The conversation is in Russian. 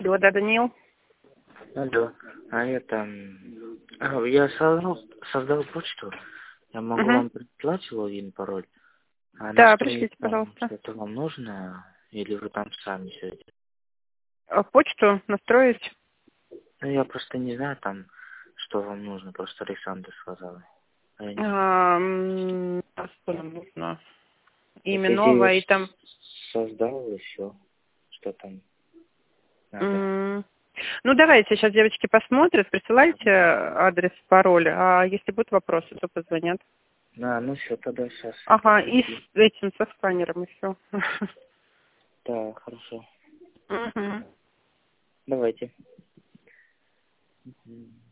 Алло, да, Даниил? Алло, я создал почту, я могу Угу. вам прислать логин, пароль, а Да, настроить пришлите, там пожалуйста. что-то вам нужно, или вы там сами все это? Почту настроить. Ну, я просто не знаю там, что вам нужно, просто Александр сказал. А я не знаю. А что нам нужно? Имя Если я новое и там... создал, и все, что там надо. м, Ну, давайте, сейчас девочки посмотрят, присылайте адрес, пароль, а если будут вопросы, то позвонят. Ну все, тогда сейчас это Ага, и пришлю. с этим, со сканером, и все. Да, хорошо. Угу. Давайте.